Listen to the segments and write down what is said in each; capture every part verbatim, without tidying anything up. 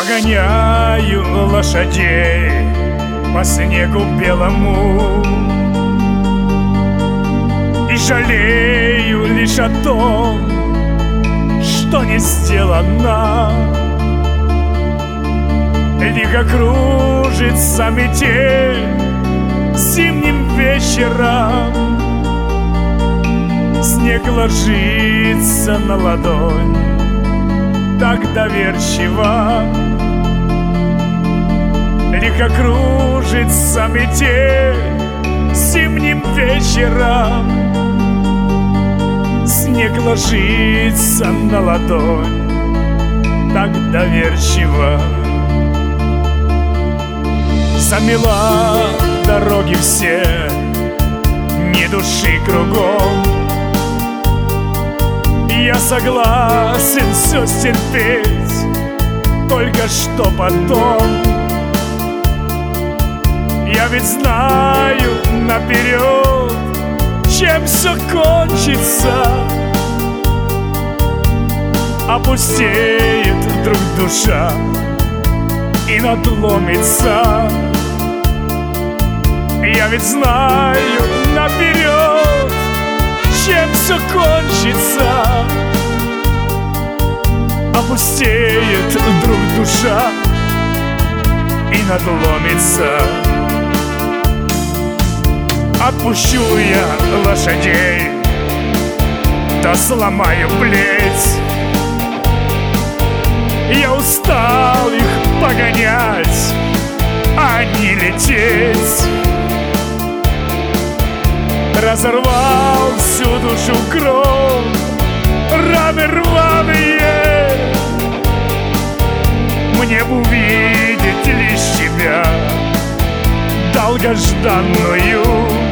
Погоняю лошадей по снегу белому и жалею лишь о том, что не сделано. Лихо кружится метель зимним вечером, снег ложится на ладонь так доверчиво. Лихо кружится метель зимним вечером, снег ложится на ладонь так доверчиво. Замела дороги все, ни души кругом. Я согласен все стерпеть, только что потом. Я ведь знаю наперед, чем все кончится. Опустеет вдруг душа и надломится. Я ведь знаю наперед, чем все кончится. Опустеет вдруг душа и надломится. Отпущу я лошадей, да сломаю плеть. Я устал их погонять, а не лететь. Разорвал всю душу кровь, раны рваные. Мне бы увидеть лишь тебя, долгожданную.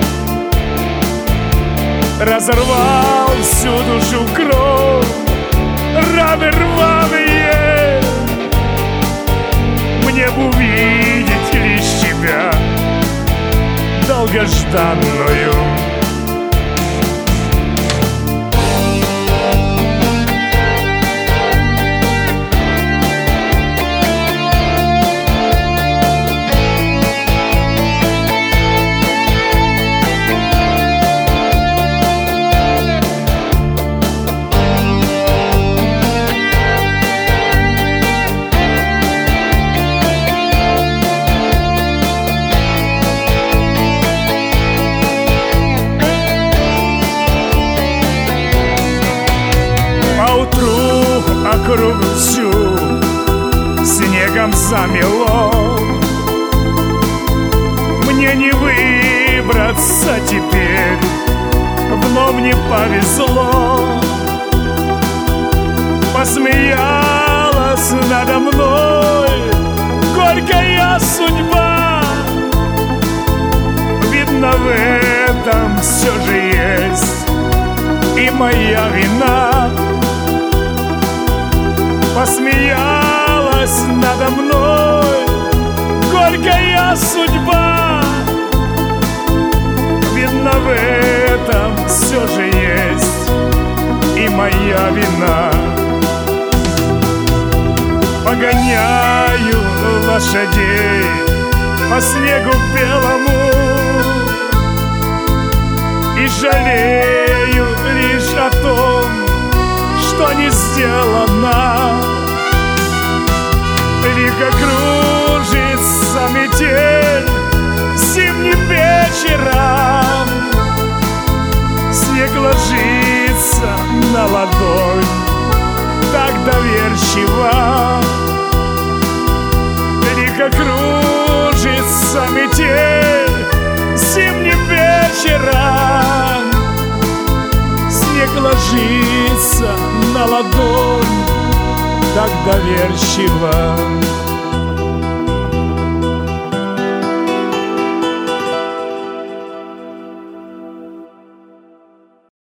Разорвал всю душу кровь, раны рваные. Мне бы увидеть лишь тебя, долгожданную. Округу всю снегом замело. Мне не выбраться теперь, вновь не повезло. Посмеялась надо мной горькая судьба. Видно, в этом все же есть и моя вина. Посмеялась надо мной горькая судьба. Видно, в этом все же есть и моя вина. Погоняю лошадей по снегу белому и жалею лишь о том, что не сделано. Лихо кружится метель зимним вечером, снег ложится на ладонь так доверчиво. Лихо кружится метель зимним вечером, снег ложится на ладонь так доверчиво.